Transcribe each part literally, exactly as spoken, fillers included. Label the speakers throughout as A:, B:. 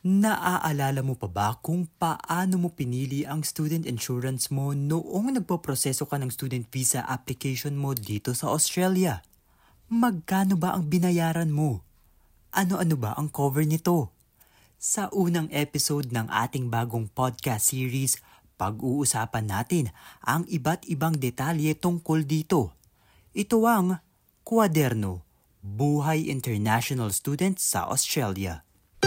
A: Naaalala mo pa ba kung paano mo pinili ang student insurance mo noong nagpoproseso ka ng student visa application mo dito sa Australia? Magkano ba ang binayaran mo? Ano-ano ba ang cover nito? Sa unang episode ng ating bagong podcast series, pag-uusapan natin ang iba't ibang detalye tungkol dito. Ito ang Kwaderno, Buhay International Student sa Australia.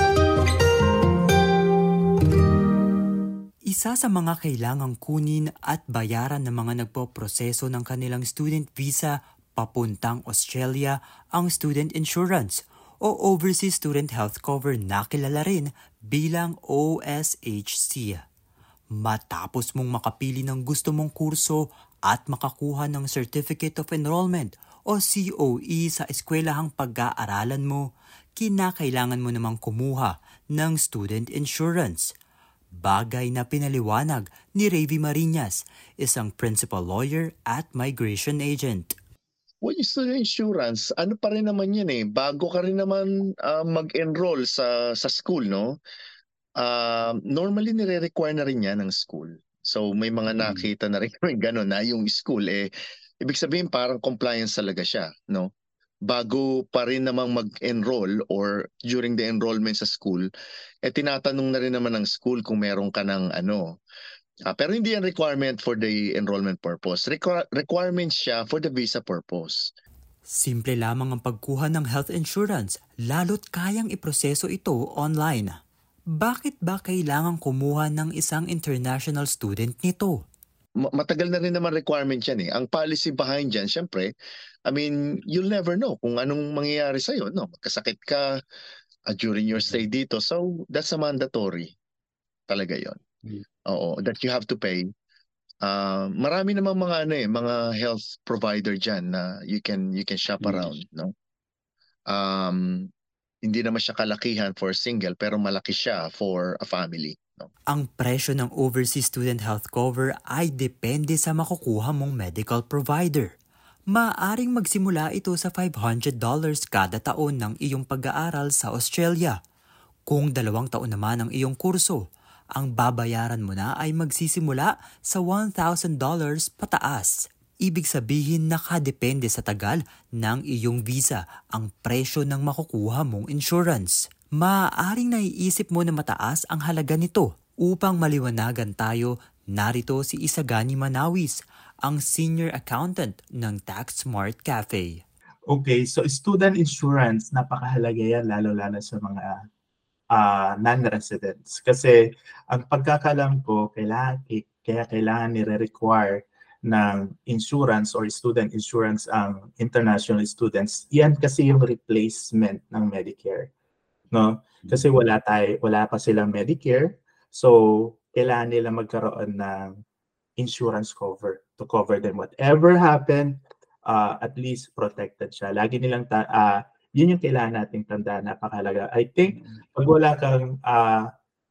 A: Isa sa mga kailangang kunin at bayaran ng mga nagpoproseso ng kanilang student visa papuntang Australia ang student insurance o Overseas Student Health Cover na kilala rin bilang O S H C. Matapos mong makapili ng gusto mong kurso at makakuha ng Certificate of Enrollment o C O E sa eskwelahang pag-aaralan mo, kinakailangan mo namang kumuha ng student insurance. Bagay na pinaliwanag ni Ravi Marinas, isang principal lawyer at migration agent.
B: When you student insurance, ano pa rin naman yan eh, bago ka rin naman uh, mag-enroll sa sa school, no? Uh, normally nire-require na rin yan ng school. So may mga nakita na rin kami gano'n na yung school eh, ibig sabihin parang compliance talaga siya, no? Bago pa rin namang mag-enroll or during the enrollment sa school, eh tinatanong na rin naman ng school kung meron ka ng ano. Uh, pero hindi yan requirement for the enrollment purpose. Requ- requirement siya for the visa purpose.
A: Simple lamang ang pagkuha ng health insurance, lalo't kayang iproseso ito online. Bakit ba kailangan kumuha ng isang international student nito?
B: Matagal na rin naman requirement yan eh. Ang policy behind dyan, syempre, I mean, you'll never know kung anong mangyayari sa'yo. No? Magkasakit ka uh, during your stay dito. So, that's a mandatory. Talaga yon. Oo, that you have to pay. Uh, marami namang mga ano eh, mga health provider dyan na you can you can shop around, no? Um, hindi naman siya kalakihan for single pero malaki siya for a family. No?
A: Ang presyo ng Overseas Student Health Cover ay depende sa makukuha mong medical provider. Maaring magsimula ito sa five hundred dollars kada taon ng iyong pag-aaral sa Australia. Kung dalawang taon naman ang iyong kurso, ang babayaran mo na ay magsisimula sa one thousand dollars pataas. Ibig sabihin nakadepende sa tagal ng iyong visa ang presyo ng makukuha mong insurance. Maaaring naiisip mo na mataas ang halaga nito. Upang maliwanagan tayo, narito si Isagani Manawis, ang Senior Accountant ng TaxSmart Cafe.
C: Okay, so student insurance, napakahalaga yan lalo-lalo sa mga uh, non-residents. Kasi ang pagkakalam ko, kailangan, kaya kailangan nire-require ng insurance or student insurance ang international students. Yan kasi yung replacement ng Medicare. No? Kasi wala tayo, wala pa silang Medicare. So, kailangan nila magkaroon ng insurance cover to cover them. Whatever happened, uh, at least protected siya. Lagi nilang, ta- uh, yun yung kailangan nating tandaan, napakahalaga. I think, pag wala kang uh,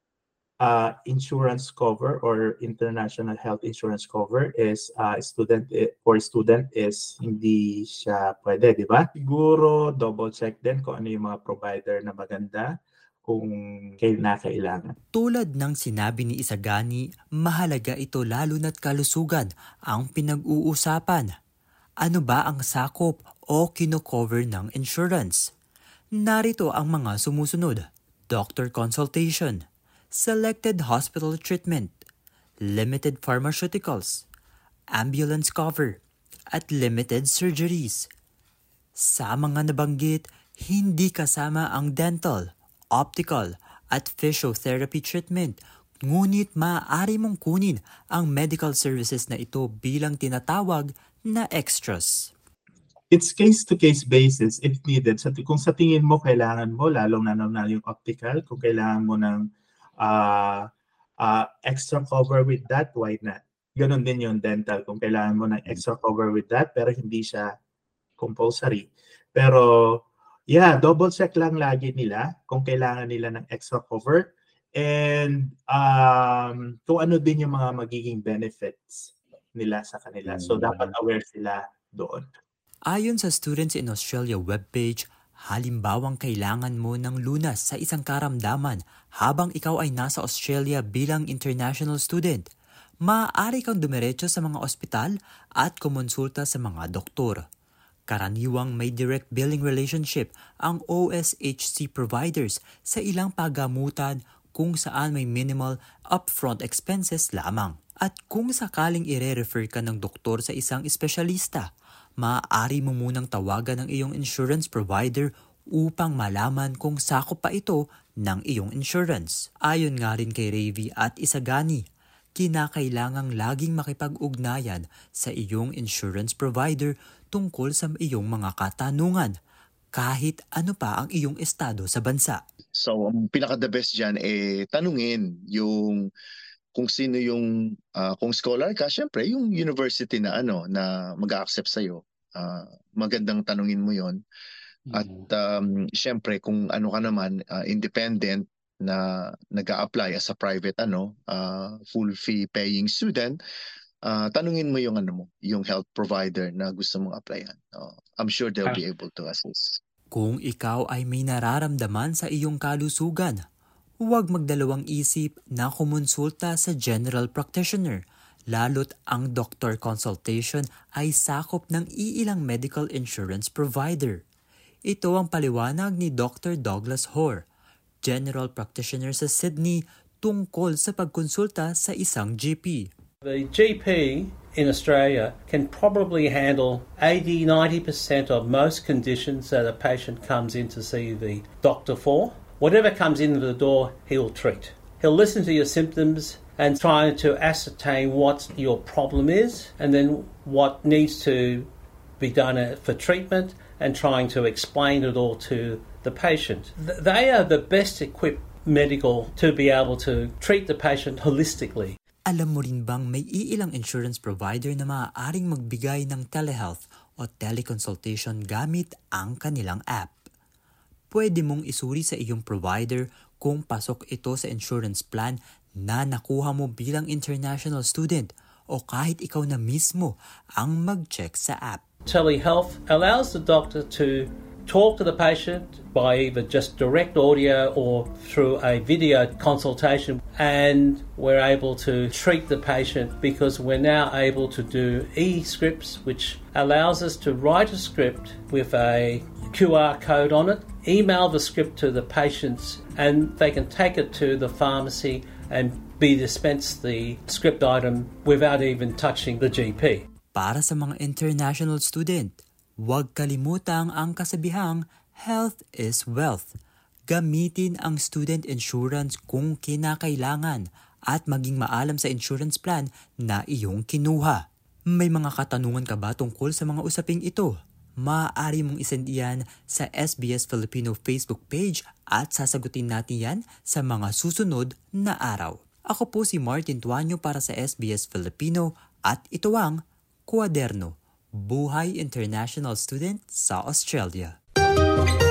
C: uh, insurance cover or international health insurance cover is uh, student for student is hindi siya pwede, di ba? Siguro double check din kung ano yung mga provider na maganda kung kailangan.
A: Tulad ng sinabi ni Isagani, mahalaga ito lalo na't kalusugan ang pinag-uusapan. Ano ba ang sakop o kino-cover ng insurance? Narito ang mga sumusunod: doctor consultation, selected hospital treatment, limited pharmaceuticals, ambulance cover, at limited surgeries. Sa mga nabanggit, hindi kasama ang dental, optical, at physiotherapy treatment, ngunit maaari mong kunin ang medical services na ito bilang tinatawag na extras.
C: It's case-to-case basis if needed. So, kung sa tingin mo kailangan mo, lalong na naman yung optical, kung kailangan mo ng uh, uh, extra cover with that, why not? Ganon din yung dental, kung kailangan mo ng extra cover with that, pero hindi siya compulsory. Pero, yeah, double check lang lagi nila kung kailangan nila ng extra cover and um, kung ano din yung mga magiging benefits nila sa kanila. So, dapat aware sila doon.
A: Ayon sa Students in Australia webpage, Halimbawang kailangan mo ng lunas sa isang karamdaman habang ikaw ay nasa Australia bilang international student, maaari kang dumiretso sa mga ospital at kumonsulta sa mga doktor. Karaniwang may direct billing relationship ang O S H C providers sa ilang pagamutan kung saan may minimal upfront expenses lamang. At kung sakaling ire-refer ka ng doktor sa isang espesyalista, maaari mo munang tawagan ang iyong insurance provider upang malaman kung sakop pa ito ng iyong insurance. Ayon nga rin kay Ravi at Isagani, kinakailangang laging makipag-ugnayan sa iyong insurance provider tungkol sa iyong mga katanungan, kahit ano pa ang iyong estado sa bansa.
B: So, ang pinaka-the best dyan, eh, tanungin yung kung sino yung, uh, kung scholar ka, syempre, yung university na ano, na mag-a-accept sa'yo. Uh, magandang tanungin mo yon. At um, syempre, kung ano ka naman, uh, independent na nag-a-apply as a private, ano, uh, full fee paying student, uh, tanungin mo yung, ano mo, yung health provider na gusto mong applyan. Uh, I'm sure they'll be able to assist.
A: Kung ikaw ay may nararamdaman sa iyong kalusugan, huwag magdalawang isip na kumonsulta sa general practitioner, lalo't ang doctor consultation ay sakop ng iilang medical insurance provider. Ito ang paliwanag ni Doctor Douglas Hoare, general practitioner sa Sydney, tungkol sa pagkonsulta sa isang G P.
D: The G P in Australia can probably handle eighty to ninety percent of most conditions that a patient comes in to see the doctor for. Whatever comes in the door, he'll treat. He'll listen to your symptoms and try to ascertain what your problem is and then what needs to be done for treatment and trying to explain it all to the patient. They are the best equipped medical to be able to treat the patient holistically.
A: Alam mo rin bang may iilang insurance provider na maaaring magbigay ng telehealth o teleconsultation gamit ang kanilang app? Pwede mong isuri sa iyong provider kung pasok ito sa insurance plan na nakuha mo bilang international student o kahit ikaw na mismo ang mag-check sa app.
D: Telehealth allows the doctor to talk to the patient by either just direct audio or through a video consultation, and we're able to treat the patient because we're now able to do e-scripts, which allows us to write a script with a Q R code on it, email the script to the patients, and they can take it to the pharmacy and be dispensed the script item without even touching the G P.
A: Para sa mga international student, huwag kalimutang ang kasabihang health is wealth. Gamitin ang student insurance kung kinakailangan at maging maalam sa insurance plan na iyong kinuha. May mga katanungan ka ba tungkol sa mga usaping ito? Maaari mong isend iyan sa S B S Filipino Facebook page at sasagutin natin yan sa mga susunod na araw. Ako po si Martin Tuanyo para sa S B S Filipino at ito ang Kwaderno, Buhay International Student sa Australia.